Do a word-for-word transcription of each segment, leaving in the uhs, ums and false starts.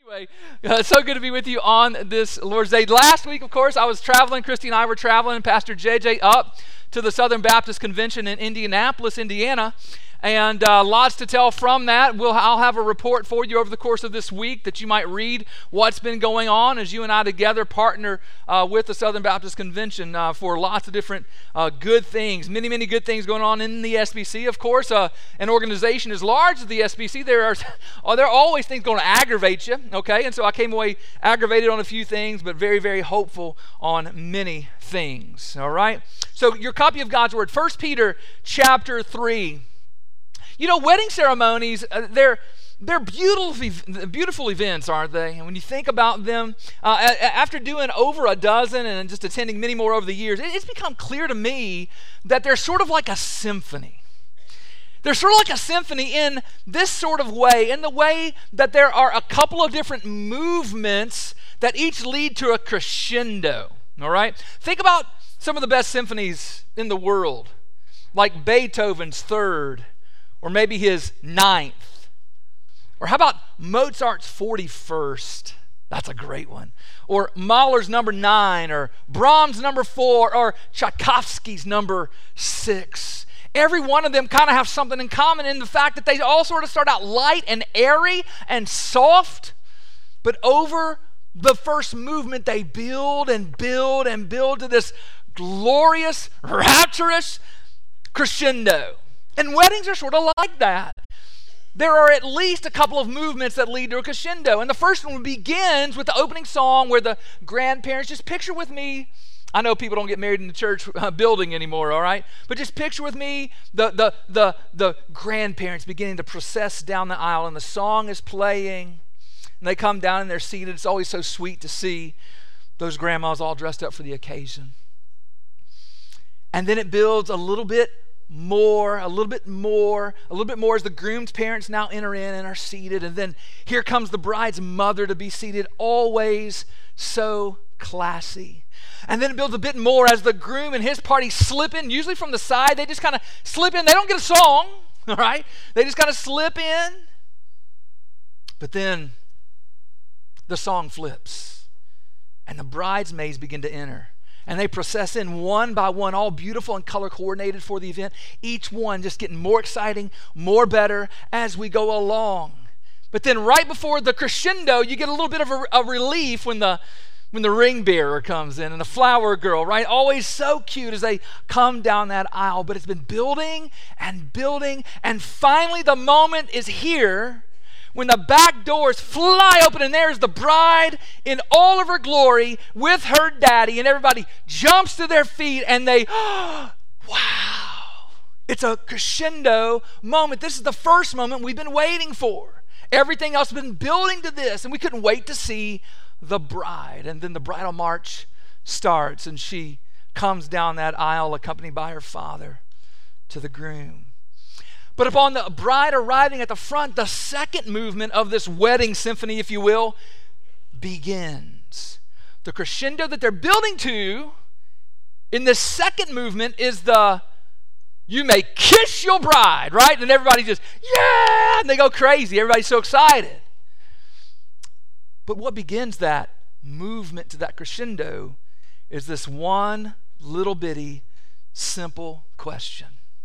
Anyway, uh, so good to be with you on this Lord's Day. Last week, of course, I was traveling. Christy and I were traveling, and Pastor J J up to the Southern Baptist Convention in Indianapolis, Indiana. And uh, lots to tell from that. We'll, I'll have a report for you over the course of this week that you might read what's been going on as you and I together partner uh, with the Southern Baptist Convention uh, for lots of different uh, good things. Many, many good things going on in the S B C. Of course, uh, an organization as large as the S B C, there are, oh, there are always things going to aggravate you, okay? And so I came away aggravated on a few things, but very, very hopeful on many things, all right? So your copy of God's Word, First Peter chapter three. You know, wedding ceremonies, uh, they're they're beautiful, beautiful events, aren't they? And when you think about them, uh, a- after doing over a dozen and just attending many more over the years, it- it's become clear to me that they're sort of like a symphony. They're sort of like a symphony in this sort of way, in the way that there are a couple of different movements that each lead to a crescendo, all right? Think about some of the best symphonies in the world, like Beethoven's Third, or maybe his Ninth. Or how about Mozart's forty-first? That's a great one. Or Mahler's Number Nine, or Brahms' Number Four, or Tchaikovsky's Number Six. Every one of them kind of have something in common in the fact that they all sort of start out light and airy and soft, but over the first movement they build and build and build to this glorious, rapturous crescendo. And weddings are sort of like that. There are at least a couple of movements that lead to a crescendo. And the first one begins with the opening song where the grandparents, just picture with me, I know people don't get married in the church uh, building anymore, all right? But just picture with me the, the, the, the grandparents beginning to process down the aisle, and the song is playing, and they come down and they're seated. It's always so sweet to see those grandmas all dressed up for the occasion. And then it builds a little bit more, a little bit more, a little bit more as the groom's parents now enter in and are seated. And then here comes the bride's mother to be seated, always so classy. And then it builds a bit more as the groom and his party slip in, usually from the side. They just kind of slip in. They don't get a song, all right? They just kind of slip in. But then the song flips, and the bridesmaids begin to enter. And they process in one by one, all beautiful and color coordinated for the event. Each one just getting more exciting, more better as we go along. But then right before the crescendo, you get a little bit of a, a relief when the when the ring bearer comes in and the flower girl, right? Always so cute as they come down that aisle. But it's been building and building, and finally the moment is here when the back doors fly open, and there's the bride in all of her glory with her daddy, and everybody jumps to their feet, and they, oh, wow. It's a crescendo moment. This is the first moment we've been waiting for. Everything else has been building to this, and we couldn't wait to see the bride. And then the bridal march starts, and she comes down that aisle accompanied by her father to the groom. But upon the bride arriving at the front, the second movement of this wedding symphony, if you will, begins. The crescendo that they're building to in this second movement is the, you may kiss your bride, right? And everybody just, yeah, and they go crazy. Everybody's so excited. But what begins that movement to that crescendo is this one little bitty, simple question.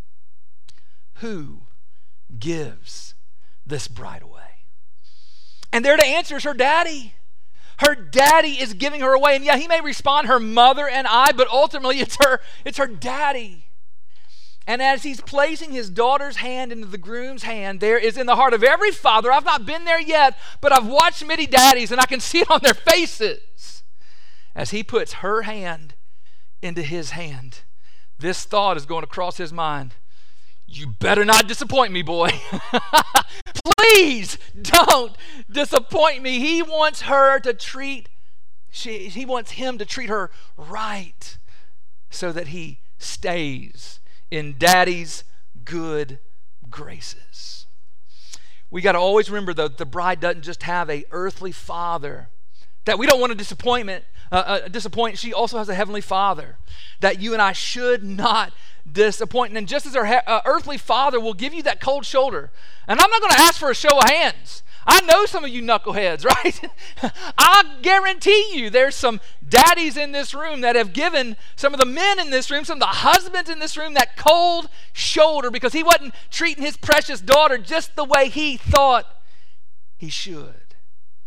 Who gives this bride away? And there to answer is her daddy. Her daddy is giving her away. And yeah, he may respond, her mother and I, but ultimately it's her, it's her daddy. And as he's placing his daughter's hand into the groom's hand, there is in the heart of every father, I've not been there yet, but I've watched many daddies and I can see it on their faces. As he puts her hand into his hand, this thought is going to cross his mind. You better not disappoint me, boy. Please don't disappoint me. He wants her to treat, she, he wants him to treat her right so that he stays in daddy's good graces. We got to always remember, though, the bride doesn't just have a earthly father that we don't want to disappointment, uh, uh, disappoint. She also has a heavenly father that you and I should not disappoint. And just as our he- uh, earthly father will give you that cold shoulder, and I'm not going to ask for a show of hands. I know some of you knuckleheads, right? I guarantee you there's some daddies in this room that have given some of the men in this room, some of the husbands in this room, that cold shoulder because he wasn't treating his precious daughter just the way he thought he should.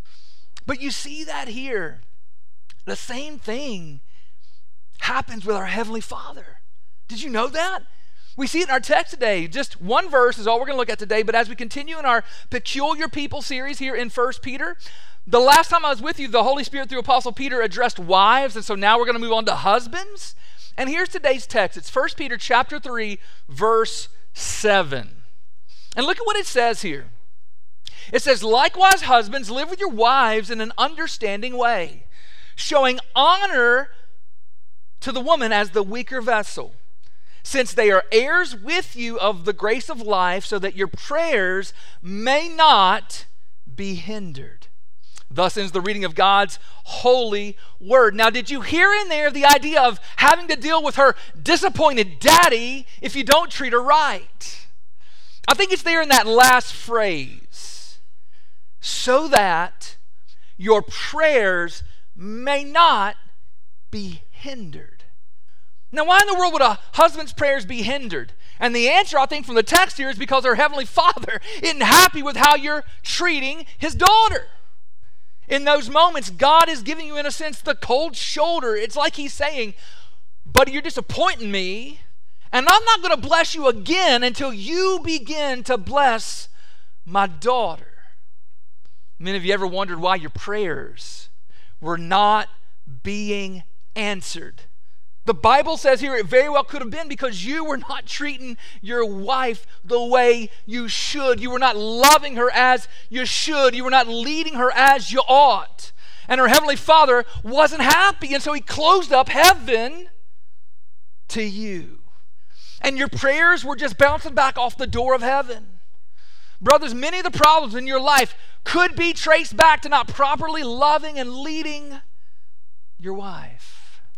But you see that here. The same thing happens with our Heavenly Father. Did you know that? We see it in our text today. Just one verse is all we're going to look at today, but as we continue in our Peculiar People series here in First Peter, the last time I was with you, the Holy Spirit through Apostle Peter addressed wives, and so now we're going to move on to husbands. And here's today's text. It's First Peter chapter three, verse seven. And look at what it says here. It says, "Likewise, husbands, live with your wives in an understanding way, showing honor to the woman as the weaker vessel, since they are heirs with you of the grace of life, so that your prayers may not be hindered." Thus ends the reading of God's holy word. Now, did you hear in there the idea of having to deal with her disappointed daddy if you don't treat her right? I think it's there in that last phrase. So that your prayers may not be hindered. Now, why in the world would a husband's prayers be hindered? And the answer, I think, from the text here is because our Heavenly Father isn't happy with how you're treating his daughter. In those moments, God is giving you, in a sense, the cold shoulder. It's like he's saying, buddy, you're disappointing me, and I'm not going to bless you again until you begin to bless my daughter. Many of you ever wondered why your prayers were not being answered? The Bible says here it very well could have been because you were not treating your wife the way you should. You were not loving her as you should. You were not leading her as you ought. And her Heavenly Father wasn't happy, and so he closed up heaven to you. And your prayers were just bouncing back off the door of heaven. Brothers, many of the problems in your life could be traced back to not properly loving and leading your wife.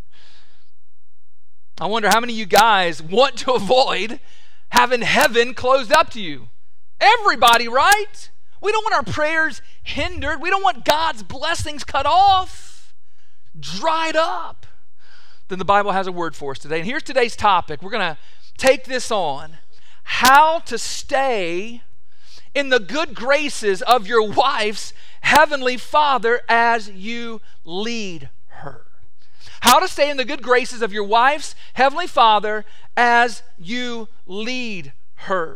I wonder how many of you guys want to avoid having heaven closed up to you. Everybody, right? We don't want our prayers hindered. We don't want God's blessings cut off, dried up. Then the Bible has a word for us today. And here's today's topic. We're going to take this on. How to stay in the good graces of your wife's Heavenly Father as you lead her. How to stay in the good graces of your wife's Heavenly Father as you lead her.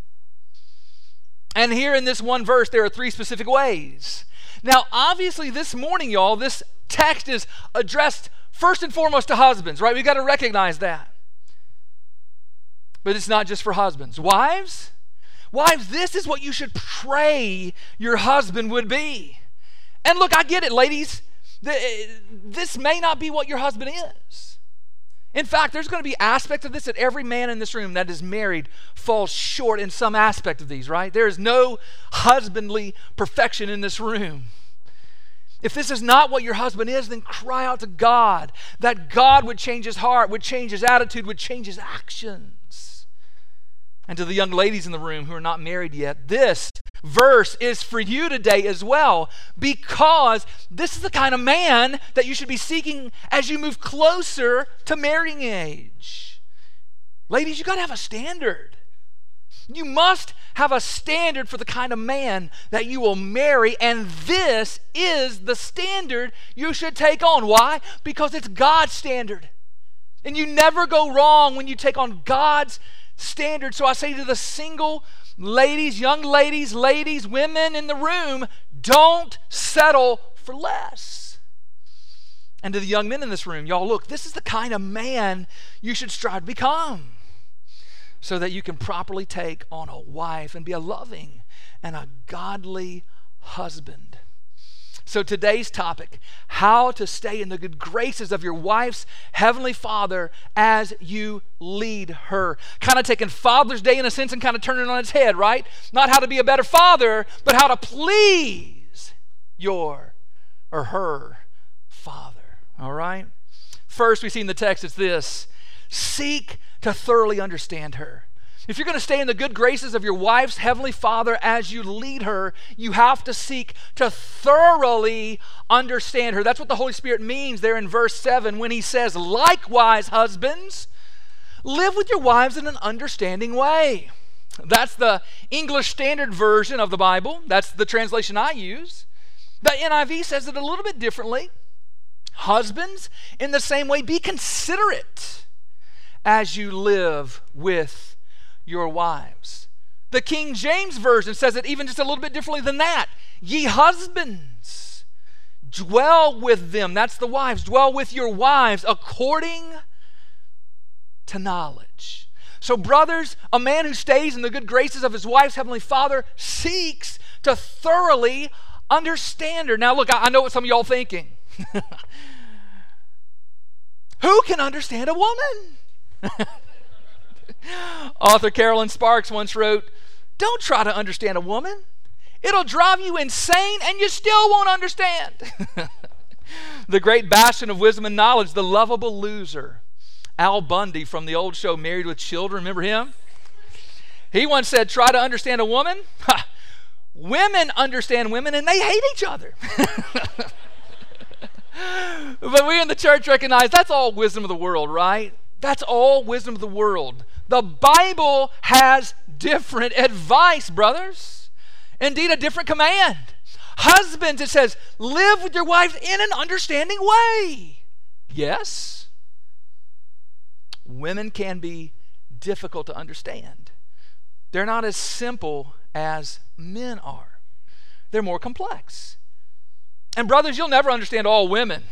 And here in this one verse, there are three specific ways. Now, obviously, this morning, y'all, this text is addressed first and foremost to husbands, right? We've got to recognize that. But it's not just for husbands. Wives, wives, this is what you should pray your husband would be. And look, I get it, ladies. This may not be what your husband is. In fact, there's going to be aspects of this that every man in this room that is married falls short in some aspect of these, right? There is no husbandly perfection in this room. If this is not what your husband is, then cry out to God that God would change his heart, would change his attitude, would change his actions. And to the young ladies in the room who are not married yet, this verse is for you today as well, because this is the kind of man that you should be seeking as you move closer to marrying age. Ladies, you got to have a standard. You must have a standard for the kind of man that you will marry, and this is the standard you should take on. Why? Because it's God's standard. And you never go wrong when you take on God's standard. So I say to the single ladies, young ladies, ladies, women in the room, don't settle for less. And to the young men in this room, y'all, look, this is the kind of man you should strive to become so that you can properly take on a wife and be a loving and a godly husband. So today's topic, how to stay in the good graces of your wife's Heavenly Father as you lead her. Kind of taking Father's Day in a sense and kind of turning it on its head, right? Not how to be a better father, but how to please your or her father. All right? First, we see in the text, it's this: seek to thoroughly understand her. If you're going to stay in the good graces of your wife's heavenly Father as you lead her, you have to seek to thoroughly understand her. That's what the Holy Spirit means there in verse seven when he says, likewise, husbands, live with your wives in an understanding way. That's the English Standard Version of the Bible. That's the translation I use. The N I V says it a little bit differently. Husbands, in the same way, be considerate as you live with your wives. The King James Version says it even just a little bit differently than that. Ye husbands, dwell with them. That's the wives. Dwell with your wives according to knowledge. So brothers, a man who stays in the good graces of his wife's heavenly Father seeks to thoroughly understand her. Now look, I know what some of y'all are thinking. Who can understand a woman? Author Carolyn Sparks once wrote, don't try to understand a woman. It'll drive you insane and you still won't understand. The great bastion of wisdom and knowledge, the lovable loser, Al Bundy from the old show Married with Children. Remember him? He once said, try to understand a woman? Ha, women understand women and they hate each other. But we in the church recognize that's all wisdom of the world, right? That's all wisdom of the world. The Bible has different advice, brothers. Indeed, a different command. Husbands, it says, live with your wives in an understanding way. Yes, women can be difficult to understand. They're not as simple as men are. They're more complex. And brothers, you'll never understand all women.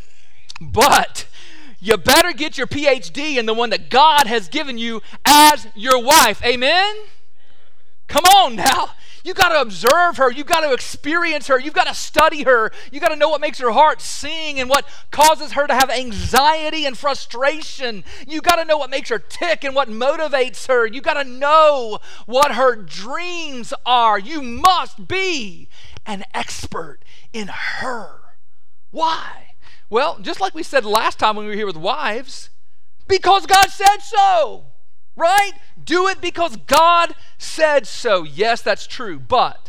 But you better get your P H D in the one that God has given you as your wife. Amen? Come on now. You got to observe her. You got to experience her. You've got to study her. You got to know what makes her heart sing and what causes her to have anxiety and frustration. You got to know what makes her tick and what motivates her. You got to know what her dreams are. You must be an expert in her. Why? Well, just like we said last time when we were here with wives, because God said so, right? Do it because God said so. Yes, that's true, but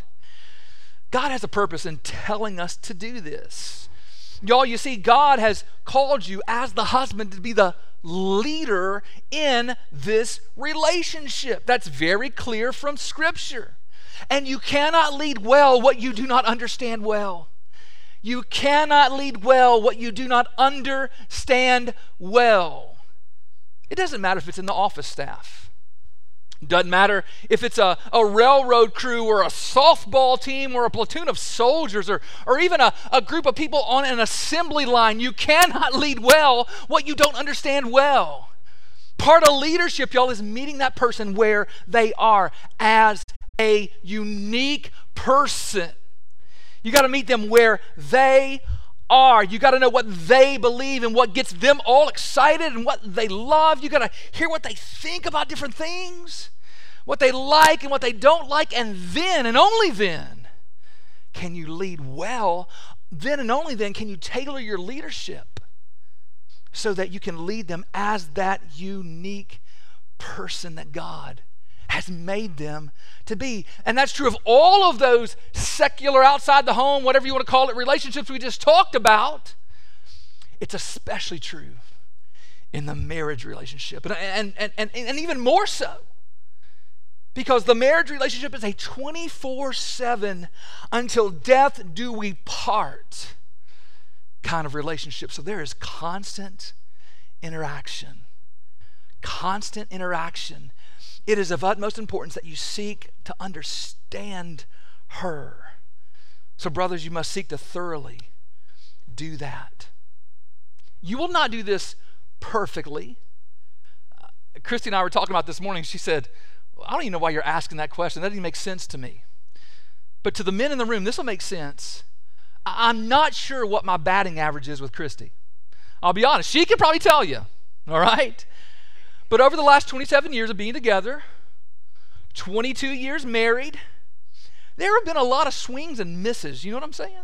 God has a purpose in telling us to do this. Y'all, you see, God has called you as the husband to be the leader in this relationship. That's very clear from Scripture. And you cannot lead well what you do not understand well. You cannot lead well what you do not understand well. It doesn't matter if it's in the office staff. It doesn't matter if it's a, a railroad crew or a softball team or a platoon of soldiers or, or even a, a group of people on an assembly line. You cannot lead well what you don't understand well. Part of leadership, y'all, is meeting that person where they are as a unique person. You got to meet them where they are. You got to know what they believe and what gets them all excited and what they love. You got to hear what they think about different things, what they like and what they don't like, and then and only then can you lead well. Then and only then can you tailor your leadership so that you can lead them as that unique person that God has made them to be. And that's true of all of those secular, outside the home, whatever you want to call it, relationships we just talked about. It's especially true in the marriage relationship. And, and, and, and, and even more so, because the marriage relationship is a twenty-four seven until death do we part kind of relationship. So there is constant interaction. Constant interaction. It is of utmost importance that you seek to understand her. So brothers, you must seek to thoroughly do that. You will not do this perfectly. Uh, Christy and I were talking about this morning. She said, I don't even know why you're asking that question. That doesn't even make sense to me. But to the men in the room, this will make sense. I- I'm not sure what my batting average is with Christy. I'll be honest. She can probably tell you. All right? But over the last twenty-seven years of being together, twenty-two years married, there have been a lot of swings and misses. You know what I'm saying?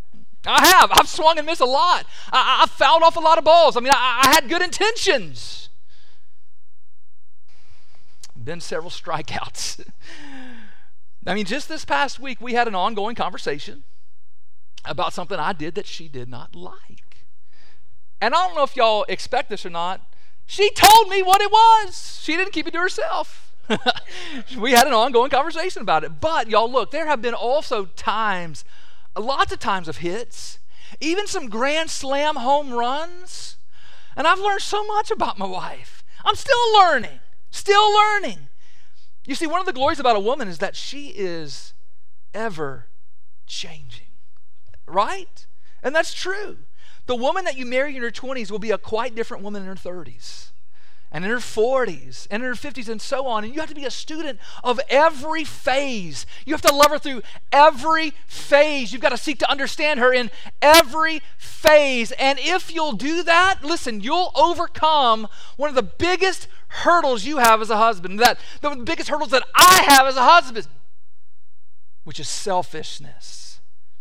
I have. I've swung and missed a lot. I, I've fouled off a lot of balls. I mean, I, I had good intentions. been several strikeouts. I mean, just this past week, we had an ongoing conversation about something I did that she did not like. And I don't know if y'all expect this or not. She told me what it was. She didn't keep it to herself. We had an ongoing conversation about it. But y'all, look, there have been also times, lots of times of hits, even some grand slam home runs. And I've learned so much about my wife. I'm still learning, still learning. You see, one of the glories about a woman is that she is ever changing, right? And that's true. The woman that you marry in her twenties will be a quite different woman in her thirties and in her forties and in her fifties and so on. And you have to be a student of every phase. You have to love her through every phase. You've got to seek to understand her in every phase. And if you'll do that, listen, you'll overcome one of the biggest hurdles you have as a husband, that the biggest hurdles that I have as a husband, which is selfishness.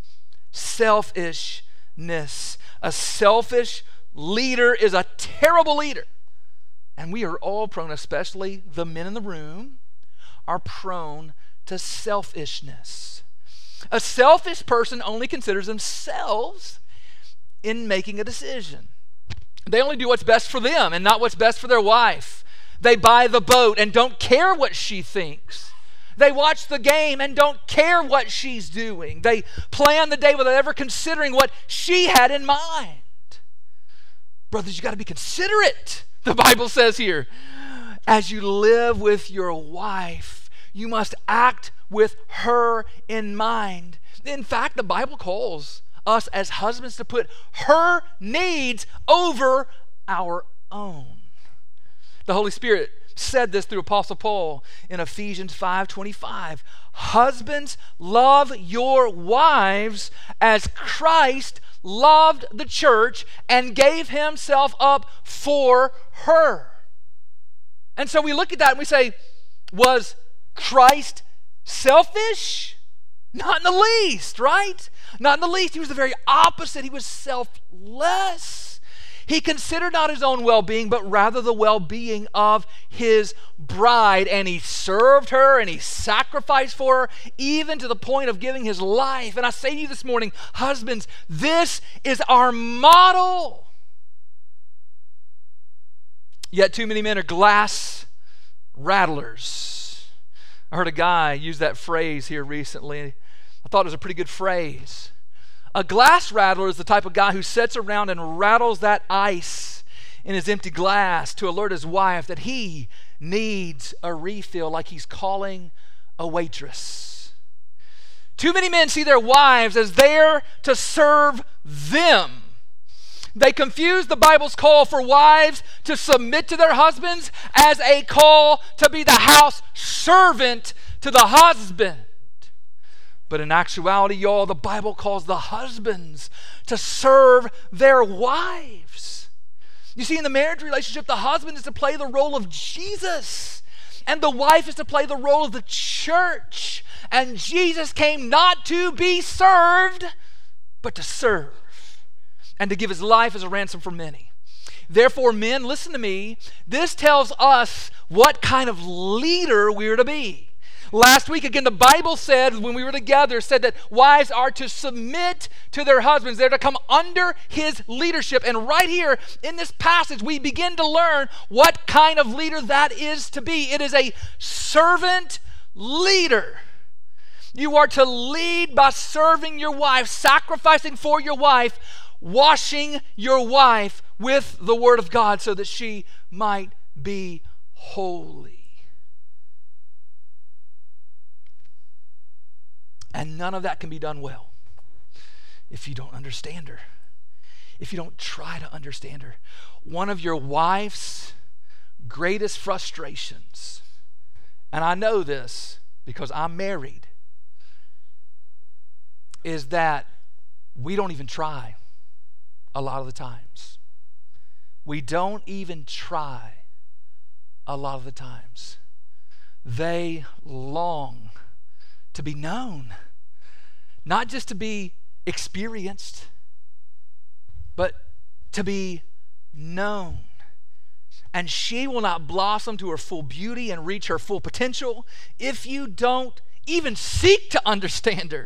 Selfishness. A selfish leader is a terrible leader. And we are all prone, especially the men in the room, are prone to selfishness. A selfish person only considers themselves in making a decision. They only do what's best for them and not what's best for their wife. They buy the boat and don't care what she thinks. They watch the game and don't care what she's doing. They plan the day without ever considering what she had in mind. Brothers, you got to be considerate, the Bible says here. As you live with your wife, you must act with her in mind. In fact, the Bible calls us as husbands to put her needs over our own. The Holy Spirit said this through Apostle Paul in Ephesians five twenty-five. Husbands, love your wives as Christ loved the church and gave himself up for her. And so we look at that and we say, was Christ selfish? Not in the least, right? Not in the least. He was the very opposite. He was selfless. He considered not his own well-being, but rather the well-being of his bride. And he served her and he sacrificed for her, even to the point of giving his life. And I say to you this morning, husbands, this is our model. Yet too many men are glass rattlers. I heard a guy use that phrase here recently. I thought it was a pretty good phrase. A glass rattler is the type of guy who sits around and rattles that ice in his empty glass to alert his wife that he needs a refill, like he's calling a waitress. Too many men see their wives as there to serve them. They confuse the Bible's call for wives to submit to their husbands as a call to be the house servant to the husband. But in actuality, y'all, the Bible calls the husbands to serve their wives. You see, in the marriage relationship, the husband is to play the role of Jesus, and the wife is to play the role of the church. And Jesus came not to be served, but to serve, and to give his life as a ransom for many. Therefore, men, listen to me. This tells us what kind of leader we're to be. Last week, again, the Bible said, when we were together, said that wives are to submit to their husbands. They're to come under his leadership. And right here in this passage, we begin to learn what kind of leader that is to be. It is a servant leader. You are to lead by serving your wife, sacrificing for your wife, washing your wife with the Word of God so that she might be holy. And none of that can be done well if you don't understand her, if you don't try to understand her. One of your wife's greatest frustrations, and I know this because I'm married, is that we don't even try a lot of the times. We don't even try a lot of the times. They long to be known, not just to be experienced, but to be known. and she will not blossom to her full beauty and reach her full potential if you don't even seek to understand her.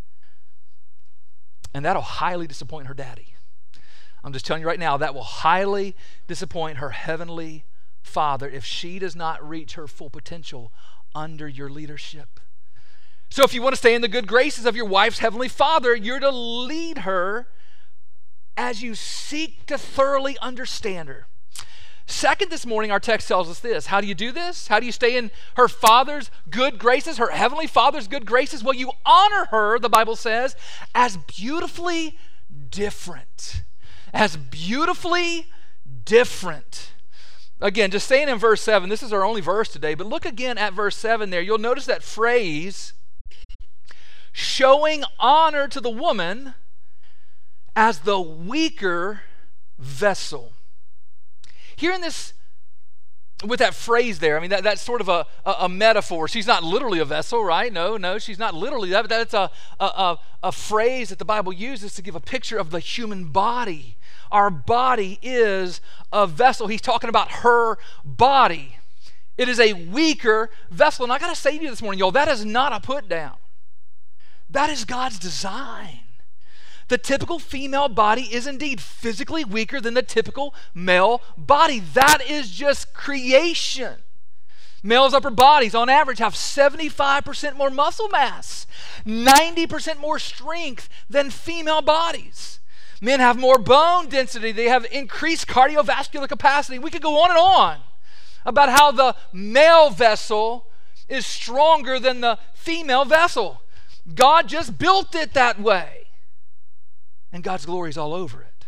And that'll highly disappoint her daddy. I'm just telling you right now, that will highly disappoint her heavenly Father if she does not reach her full potential under your leadership. So if you want to stay in the good graces of your wife's heavenly Father, you're to lead her as you seek to thoroughly understand her. Second, this morning, our text tells us this. How do you do this? How do you stay in her Father's good graces, her heavenly Father's good graces? Well, you honor her, the Bible says, as beautifully different. As beautifully different. Again, just staying in verse seven, this is our only verse today, but look again at verse seven there. You'll notice that phrase, showing honor to the woman as the weaker vessel. Here in this, with that phrase there, I mean, that, that's sort of a, a, a metaphor. She's not literally a vessel, right? No, no, she's not literally that, but that's a, a, a, a phrase that the Bible uses to give a picture of the human body. Our body is a vessel. He's talking about her body. It is a weaker vessel. And I got to say to you this morning, y'all, that is not a put down. That is God's design. The typical female body is indeed physically weaker than the typical male body. That is just creation. Males' upper bodies, on average, have seventy-five percent more muscle mass, ninety percent more strength than female bodies. Men have more bone density. They have increased cardiovascular capacity. We could go on and on about how the male vessel is stronger than the female vessel. God just built it that way. And God's glory is all over it.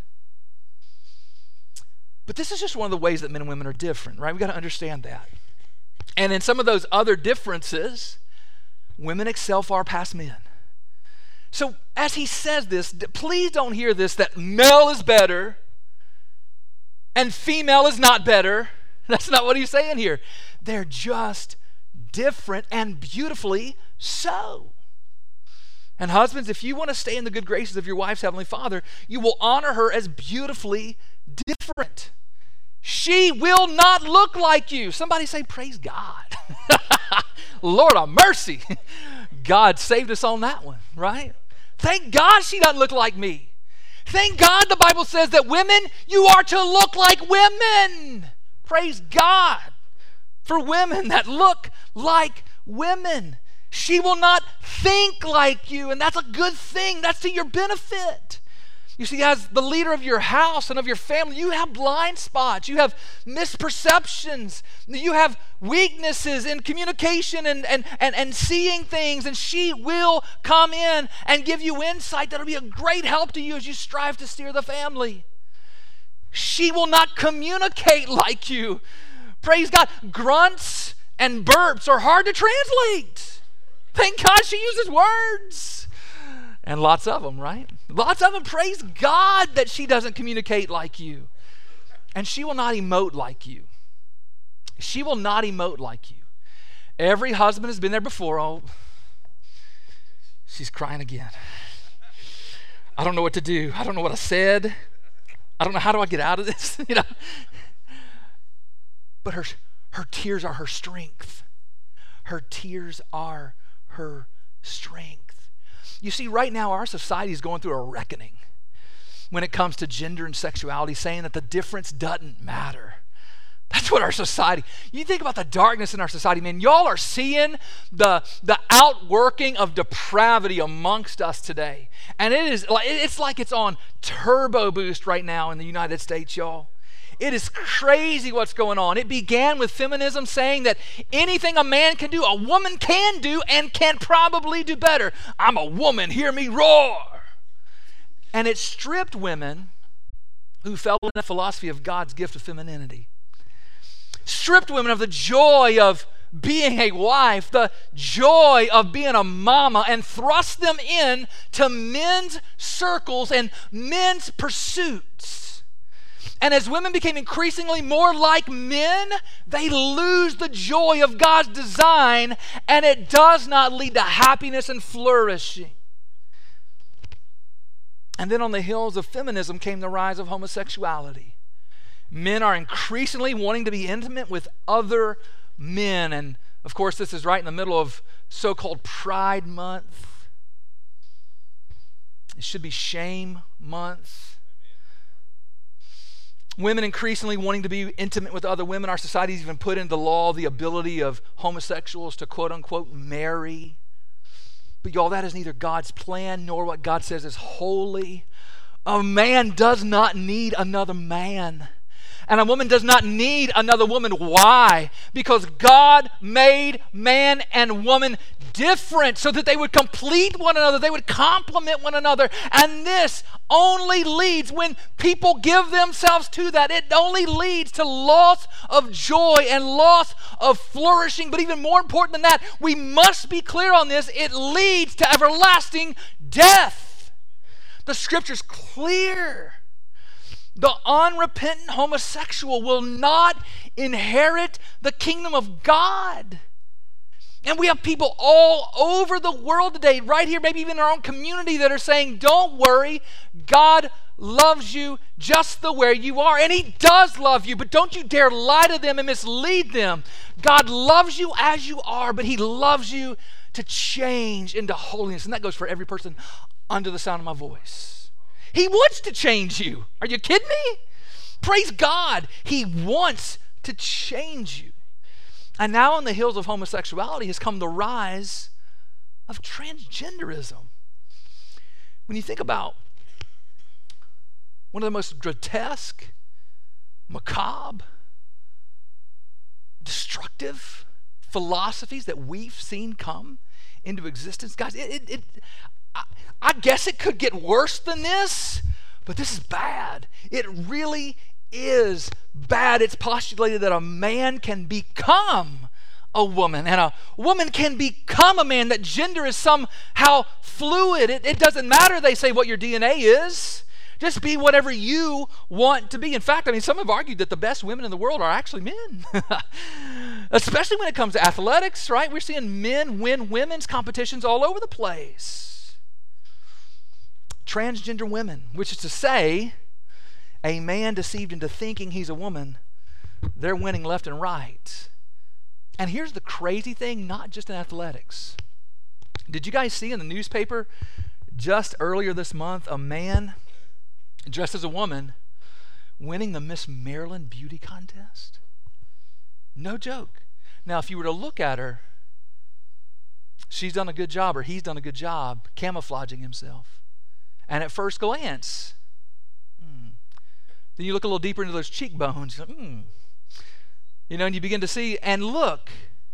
But this is just one of the ways that men and women are different, right? We've got to understand that. And in some of those other differences, women excel far past men. So as he says this, please don't hear this, that male is better and female is not better. That's not what he's saying here. They're just different and beautifully so. And husbands, if you want to stay in the good graces of your wife's heavenly Father, you will honor her as beautifully different. She will not look like you. Somebody say, praise God. Lord of mercy. God saved us on that one, right? Thank God she doesn't look like me. Thank God the Bible says that women, you are to look like women. Praise God for women that look like women. She will not think like you, and that's a good thing. That's to your benefit. You see, as the leader of your house and of your family, you have blind spots. You have misperceptions. You have weaknesses in communication and, and, and, and seeing things, and she will come in and give you insight that will be a great help to you as you strive to steer the family. She will not communicate like you. Praise God. Grunts and burps are hard to translate. Thank God she uses words. And lots of them, right? Lots of them. Praise God that she doesn't communicate like you. And she will not emote like you. She will not emote like you. Every husband has been there before. Oh, she's crying again. I don't know what to do. I don't know what I said. I don't know how do I get out of this, you know. But her, her tears are her strength. Her tears are her strength. You see, right now our society is going through a reckoning when it comes to gender and sexuality, saying that the difference doesn't matter. That's what our society, you think about the darkness in our society, man, y'all are seeing the, the outworking of depravity amongst us today. And it is like, it's like it's on turbo boost right now in the United States, y'all. It is crazy what's going on. It began with feminism saying that anything a man can do, a woman can do and can probably do better. I'm a woman, hear me roar. And it stripped women who fell in the philosophy of God's gift of femininity. Stripped women of the joy of being a wife, the joy of being a mama, and thrust them in to men's circles and men's pursuits. And as women became increasingly more like men, they lose the joy of God's design, and it does not lead to happiness and flourishing. And then on the heels of feminism came the rise of homosexuality. Men are increasingly wanting to be intimate with other men. And of course, this is right in the middle of so-called Pride Month. It should be Shame Month. Women increasingly wanting to be intimate with other women. Our society's even put into law the ability of homosexuals to quote unquote marry. But y'all, that is neither God's plan nor what God says is holy. A man does not need another man. And a woman does not need another woman. Why? Because God made man and woman different so that they would complete one another. They would complement one another. And this only leads, when people give themselves to that, it only leads to loss of joy and loss of flourishing. But even more important than that, we must be clear on this, it leads to everlasting death. The scripture's clear. The unrepentant homosexual will not inherit the kingdom of God. And we have people all over the world today, right here, maybe even in our own community, that are saying, don't worry, God loves you just the way you are. And He does love you, but don't you dare lie to them and mislead them. God loves you as you are, but He loves you to change into holiness. And that goes for every person under the sound of my voice. He wants to change you. Are you kidding me? Praise God. He wants to change you. And now on the heels of homosexuality has come the rise of transgenderism. When you think about one of the most grotesque, macabre, destructive philosophies that we've seen come into existence, guys, it, it, it I, I guess it could get worse than this, but this is bad. It really is bad. It's postulated that a man can become a woman and a woman can become a man, that gender is somehow fluid. It, it doesn't matter, they say, what your D N A is. Just be whatever you want to be. In fact, I mean, some have argued that the best women in the world are actually men. Especially when it comes to athletics, right? We're seeing men win women's competitions all over the place. Transgender women, which is to say, a man deceived into thinking he's a woman, they're winning left and right. And here's the crazy thing, not just in athletics. Did you guys see in the newspaper just earlier this month a man dressed as a woman winning the Miss Maryland beauty contest? No joke. Now, if you were to look at her, she's done a good job, or he's done a good job camouflaging himself. And at first glance, hmm, then you look a little deeper into those cheekbones, you're like, hmm. You know, and you begin to see, and look,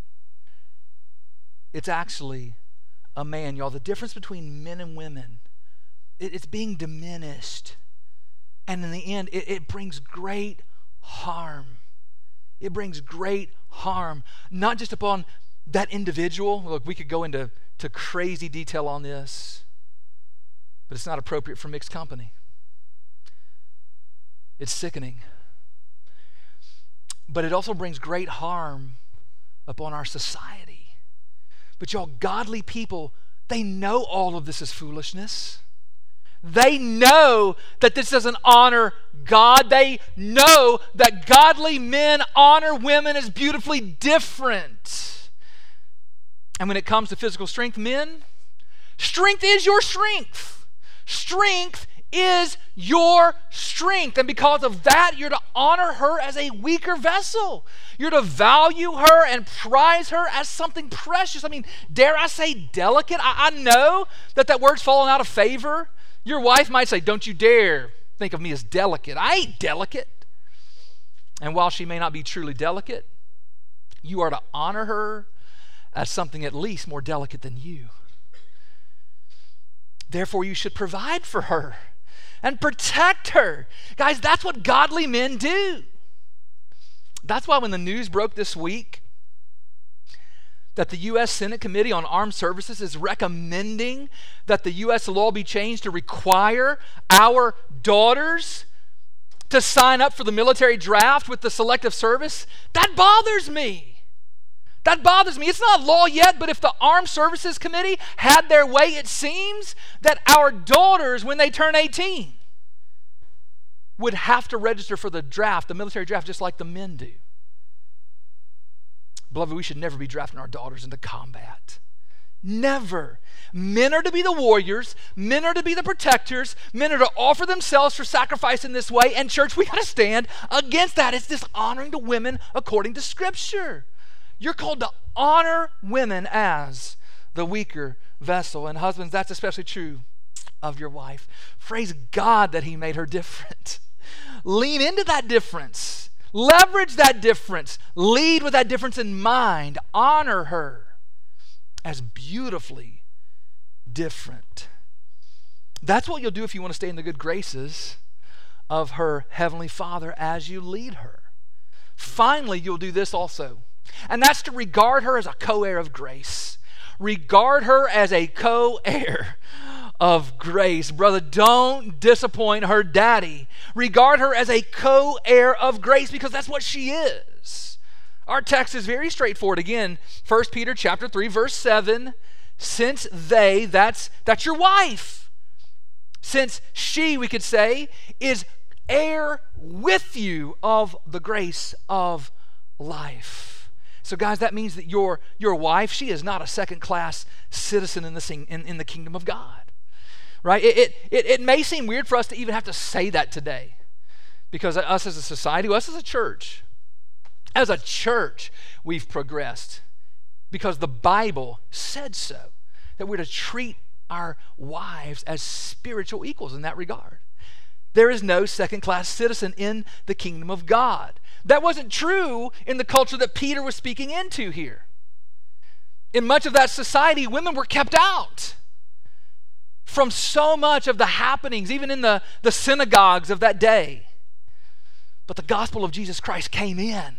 it's actually a man, y'all. The difference between men and women, it, it's being diminished. And in the end, it, it brings great harm. It brings great harm, not just upon that individual. Look, we could go into to crazy detail on this, but it's not appropriate for mixed company. It's sickening. But it also brings great harm upon our society. But y'all, godly people, they know all of this is foolishness. They know that this doesn't honor God. They know that godly men honor women as beautifully different. And when it comes to physical strength, men, strength is your strength. Strength is your strength. And because of that, you're to honor her as a weaker vessel. You're to value her and prize her as something precious. I mean, dare I say delicate? I, I know that that word's fallen out of favor. Your wife might say, don't you dare think of me as delicate. I ain't delicate. And while she may not be truly delicate, you are to honor her as something at least more delicate than you. Therefore, you should provide for her and protect her. Guys, that's what godly men do. That's why when the news broke this week that the U S Senate Committee on Armed Services is recommending that the U S law be changed to require our daughters to sign up for the military draft with the Selective Service, that bothers me. That bothers me. It's not law yet, but if the Armed Services Committee had their way, it seems that our daughters, when they turn eighteen, would have to register for the draft, the military draft, just like the men do. Beloved, we should never be drafting our daughters into combat. Never. Men are to be the warriors. Men are to be the protectors. Men are to offer themselves for sacrifice in this way. And church, we got to stand against that. It's dishonoring to women according to Scripture. You're called to honor women as the weaker vessel. And husbands, that's especially true of your wife. Praise God that he made her different. Lean into that difference. Leverage that difference. Lead with that difference in mind. Honor her as beautifully different. That's what you'll do if you want to stay in the good graces of her heavenly Father as you lead her. Finally, you'll do this also, and that's to regard her as a co-heir of grace. Regard her as a co-heir of grace. Brother, don't disappoint her daddy. Regard her as a co-heir of grace, because that's what she is. Our text is very straightforward. Again, First Peter chapter three, verse seven. Since they, that's, that's your wife. Since she, we could say, is heir with you of the grace of life. So guys, that means that your, your wife, she is not a second-class citizen in the, in, in the kingdom of God. Right? It, it, it may seem weird for us to even have to say that today, because us as a society, us as a church, as a church, we've progressed because the Bible said so, that we're to treat our wives as spiritual equals in that regard. There is no second-class citizen in the kingdom of God. That wasn't true in the culture that Peter was speaking into here. In much of that society, women were kept out from so much of the happenings, even in the, the synagogues of that day. But the gospel of Jesus Christ came in.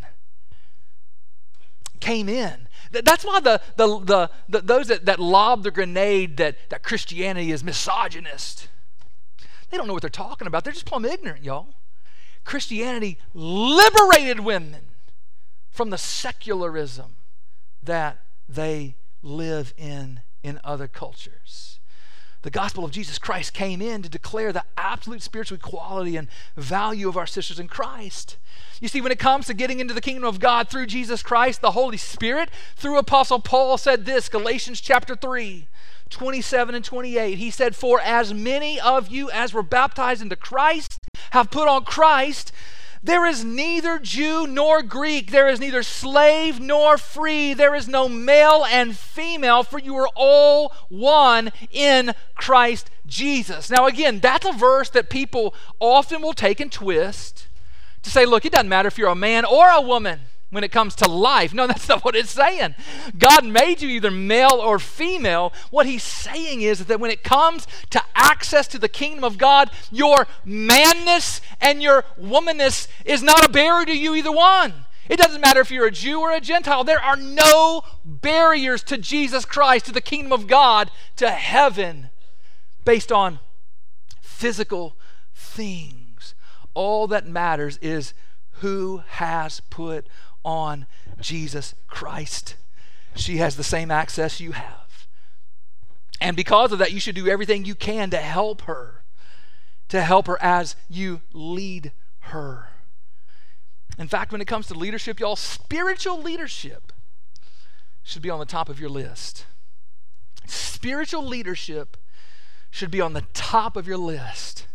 Came in. That's why the, the, the, the those that, that lob the grenade that, that Christianity is misogynist, they don't know what they're talking about. They're just plumb ignorant, y'all. Christianity liberated women from the secularism that they live in in other cultures. The gospel of Jesus Christ came in to declare the absolute spiritual equality and value of our sisters in Christ. You see, when it comes to getting into the kingdom of God through Jesus Christ, the Holy Spirit, through Apostle Paul, said this, Galatians chapter three, twenty-seven and twenty-eight. He said, "For as many of you as were baptized into Christ have put on Christ. There is neither Jew nor Greek. There is neither slave nor free. There is no male and female, for you are all one in Christ Jesus." Now again, that's a verse that people often will take and twist to say, look, it doesn't matter if you're a man or a woman when it comes to life. No, that's not what it's saying. God made you either male or female. What he's saying is that when it comes to access to the kingdom of God, your manness and your womanness is not a barrier to you, either one. It doesn't matter if you're a Jew or a Gentile. There are no barriers to Jesus Christ, to the kingdom of God, to heaven, based on physical things. All that matters is who has put on Jesus Christ. She has the same access you have. And because of that, you should do everything you can to help her, to help her as you lead her. In fact, when it comes to leadership, y'all, spiritual leadership should be on the top of your list. Spiritual leadership should be on the top of your list.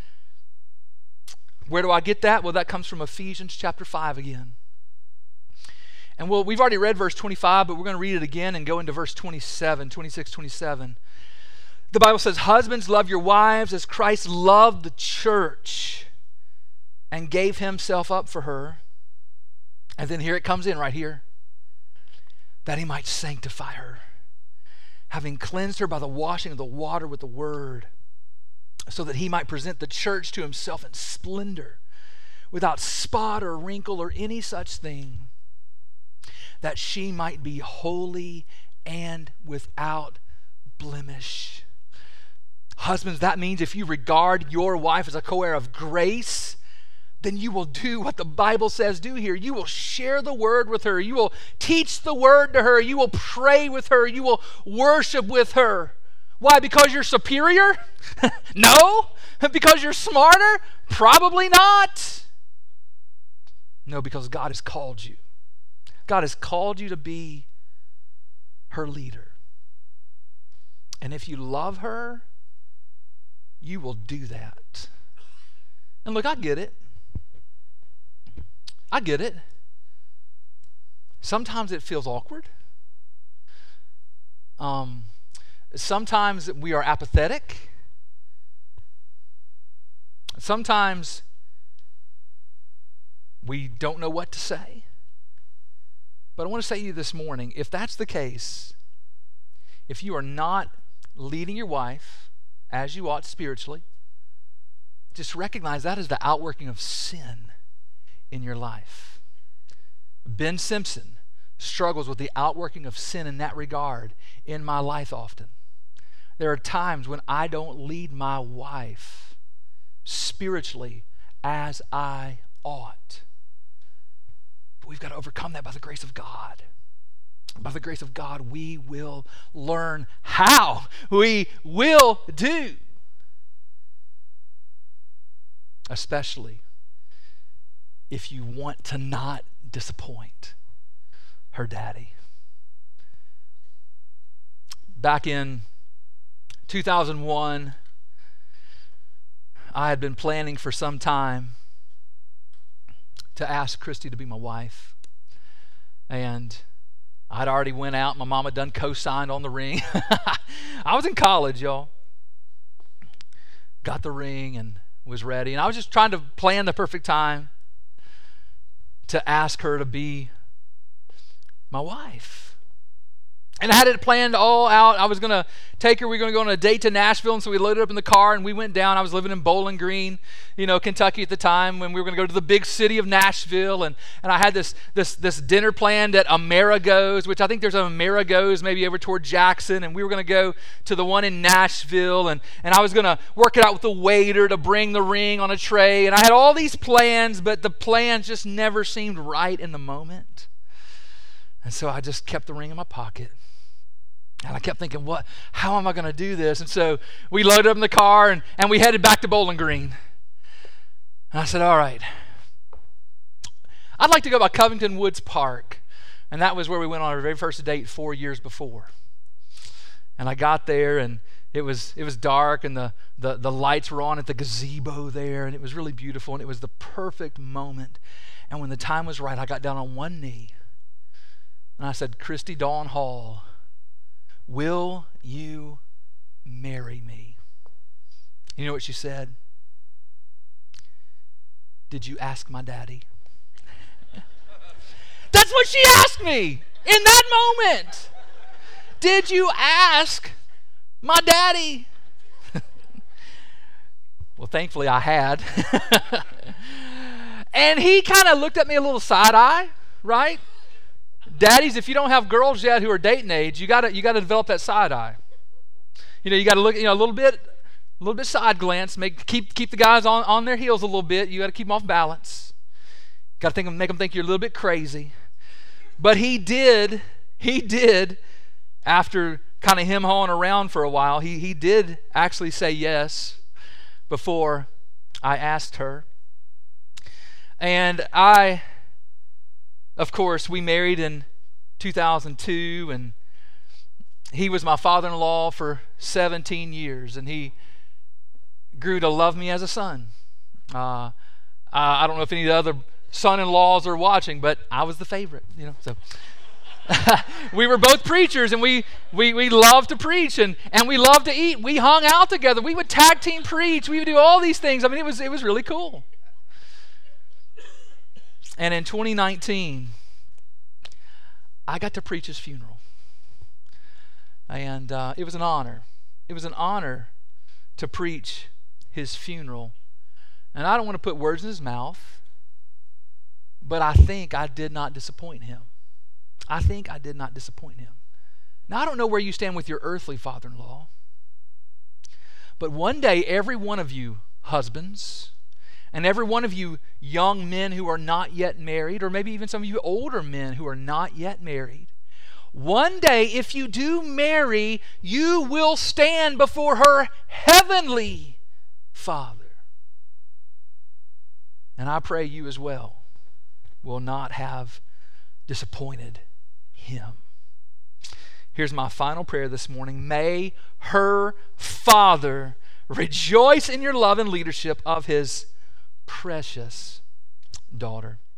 Where do I get that? Well, that comes from Ephesians chapter five again. And well, we've already read verse twenty-five, but we're going to read it again and go into verse twenty-seven, twenty-six, twenty-seven. The Bible says, "Husbands, love your wives as Christ loved the church and gave himself up for her." And then here it comes in right here. "That he might sanctify her, having cleansed her by the washing of the water with the word, so that he might present the church to himself in splendor, without spot or wrinkle or any such thing, that she might be holy and without blemish." Husbands, that means if you regard your wife as a co-heir of grace, then you will do what the Bible says do here. You will share the word with her. You will teach the word to her. You will pray with her. You will worship with her. Why? Because you're superior? No. Because you're smarter? Probably not. No, because God has called you. God has called you to be her leader. And if you love her, you will do that. And look, I get it. I get it. Sometimes it feels awkward. Um, sometimes we are apathetic. Sometimes we don't know what to say. But I want to say to you this morning, if that's the case, if you are not leading your wife as you ought spiritually, just recognize that is the outworking of sin in your life. Ben Simpson struggles with the outworking of sin in that regard in my life often. There are times when I don't lead my wife spiritually as I ought. But we've got to overcome that by the grace of God. By the grace of God, we will learn how. We will do. Especially if you want to not disappoint her daddy. Back in two thousand one, I had been planning for some time to ask Christy to be my wife. And I'd already went out. My mama done co-signed on the ring. I was in college, y'all. Got the ring and was ready. And I was just trying to plan the perfect time to ask her to be my wife. And I had it planned all out. I was going to take her. We were going to go on a date to Nashville. And so we loaded up in the car and we went down. I was living in Bowling Green, you know, Kentucky at the time, when we were going to go to the big city of Nashville. And, and I had this, this, this dinner planned at Amerigo's, which I think there's an Amerigo's maybe over toward Jackson. And we were going to go to the one in Nashville. And, and I was going to work it out with the waiter to bring the ring on a tray. And I had all these plans, but the plans just never seemed right in the moment. And so I just kept the ring in my pocket. And I kept thinking, what? How am I going to do this? And so we loaded up in the car and, and we headed back to Bowling Green. And I said, all right, I'd like to go by Covington Woods Park. And that was where we went on our very first date four years before. And I got there and it was it was dark and the, the, the lights were on at the gazebo there. And it was really beautiful and it was the perfect moment. And when the time was right, I got down on one knee. And I said, Christy Dawn Hall, will you marry me? You know what she said? Did you ask my daddy? That's what she asked me in that moment. Did you ask my daddy? Well, thankfully I had. And he kind of looked at me a little side eye, right? Daddies, if you don't have girls yet who are dating age, you gotta you gotta develop that side eye. You know, you gotta look, you know, a little bit, a little bit side glance, make keep keep the guys on, on their heels a little bit. You gotta keep them off balance. Gotta think make them think you're a little bit crazy. But he did, he did, after kind of him hawing around for a while, he he did actually say yes before I asked her. And I, of course, we married in two thousand two, and he was my father-in-law for seventeen years, and he grew to love me as a son. Uh, I don't know if any of the other son-in-laws are watching, but I was the favorite, you know. So we were both preachers, and we we we loved to preach, and and we loved to eat. We hung out together. We would tag team preach. We would do all these things. I mean, it was it was really cool. And in twenty nineteen, I got to preach his funeral. And uh, it was an honor. It was an honor to preach his funeral. And I don't want to put words in his mouth, but I think I did not disappoint him. I think I did not disappoint him. Now, I don't know where you stand with your earthly father-in-law, but one day, every one of you husbands, and every one of you young men who are not yet married, or maybe even some of you older men who are not yet married, one day, if you do marry, you will stand before her heavenly Father. And I pray you as well will not have disappointed him. Here's my final prayer this morning. May her father rejoice in your love and leadership of his precious daughter.